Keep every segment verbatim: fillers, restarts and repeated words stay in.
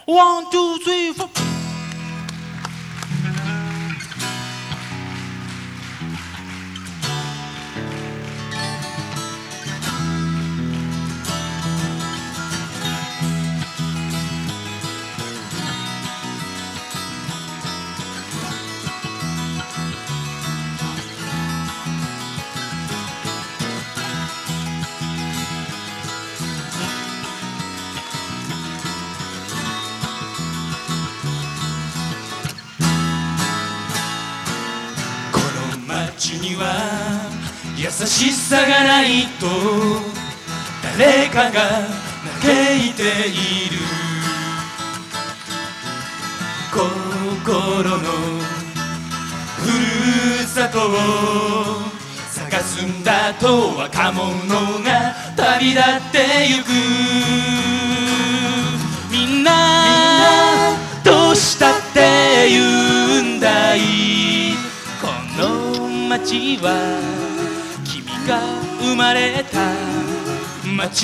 ワン、ツー、スリー、フォー。 街には優しさがないと誰かが嘆いている。心のふるさとを探すんだと若者が旅立ってゆく。みんなどうしたって言うんだい。この街は君が生まれた街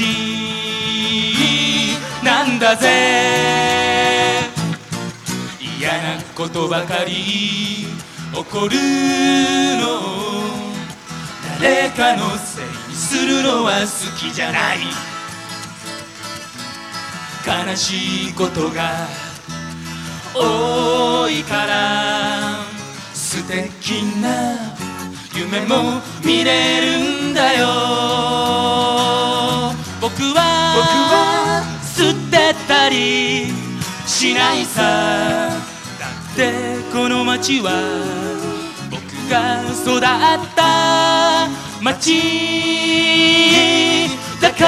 なんだぜ。嫌なことばかり起こるの誰かのせいにするのは好きじゃない。悲しいことが多いから素敵な夢も見れるんだよ。僕は僕は捨てたりしないさ。だってこの街は僕が育った街だから。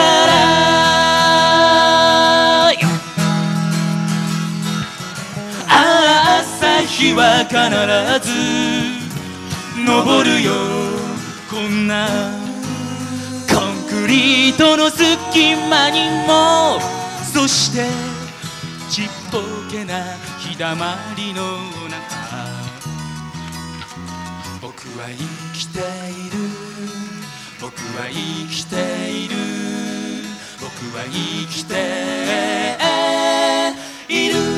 朝日は必ず昇るよ。こんなコンクリートの隙間にも。そしてちっぽけな日だまりの中僕は生きている。僕は生きている。僕は生きている。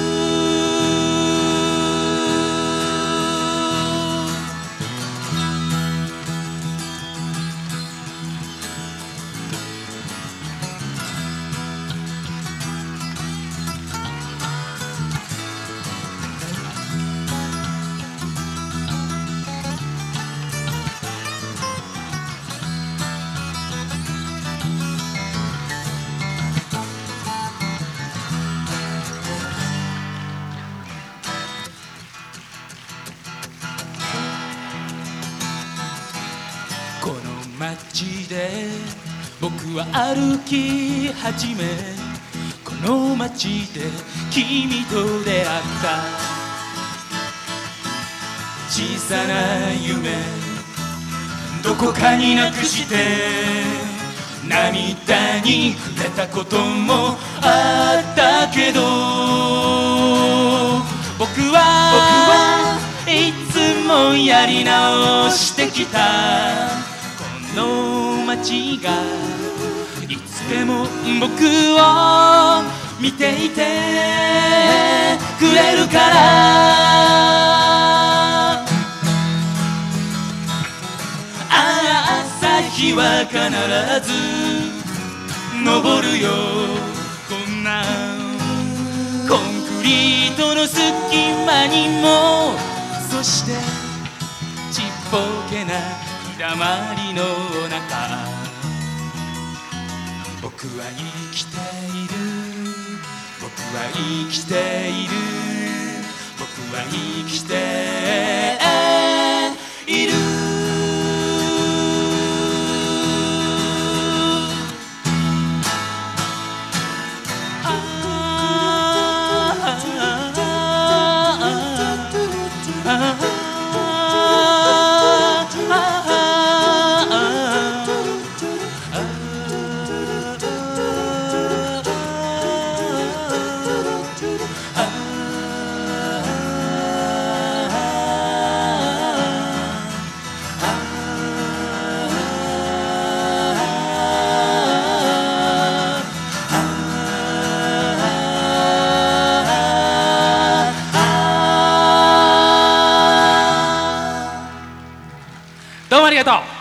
この街で僕は歩き始め、この街で君と出会った。小さな夢どこかになくして涙に触れたこともあったけど、僕は僕はいつもやり直してきた。この街がいつでも僕を見ていてくれるから。朝日は必ず昇るよ。こんなコンクリートの隙間にも。そしてちっぽけな日だまりの中僕は生きている。僕は生きている。僕は生きている。 どうもありがとう。